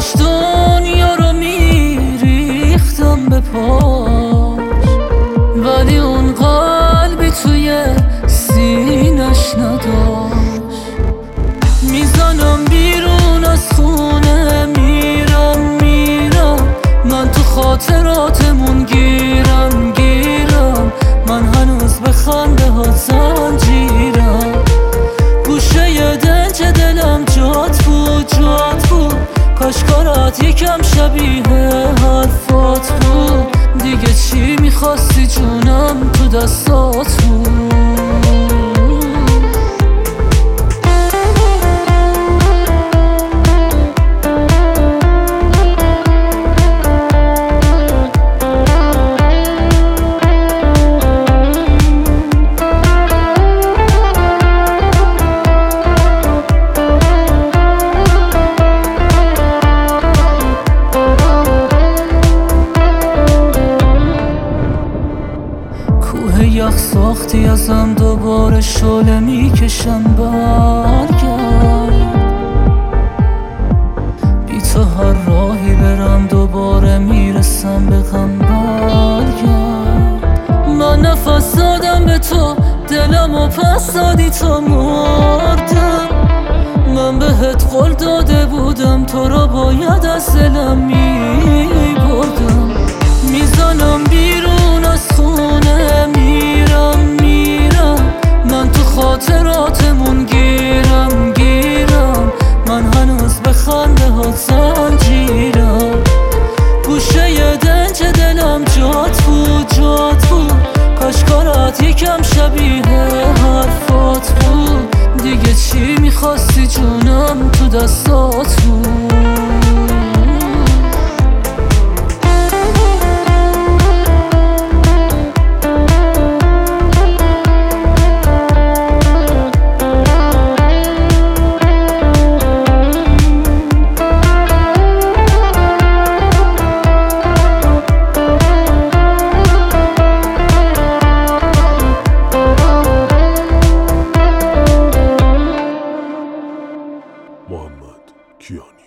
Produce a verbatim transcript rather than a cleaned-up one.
کاش دنیا رو میریختم به پاش، ولی اون قلبی توی سینش نداشت. میزنم بیرون از خونه، میرم میرم من تو خاطراتمون گیرم گیرم. من هنوز به خنده ها زنجیرم، گوشه دنج دلم جات بود جات بود. کاش کارات یکم شبیه حرفات بود. دیگه چی میخواستی جونم تو دستات بود. کوه یخ ساختی ازم، دوباره شعله میکشم برگرد. بی تو هر راهی برم دوباره میرسم به غم برگرد. من نفس دادم به تو، دلم و پس دادی تو مردم. من بهت قول داده بودم تو را باید از دلم میبردم. میزنم بیرون از خونه، میرم میرم من تو خاطراتمون گیرم گیرم. من هنوز به خنده ها زنجیرم، گوشه دنج دلم جات بود جات بود. کاش کارات یکم شبیه حرفات بود. دیگه چی میخواستی جونم تو دستات بود. محمد کیانی.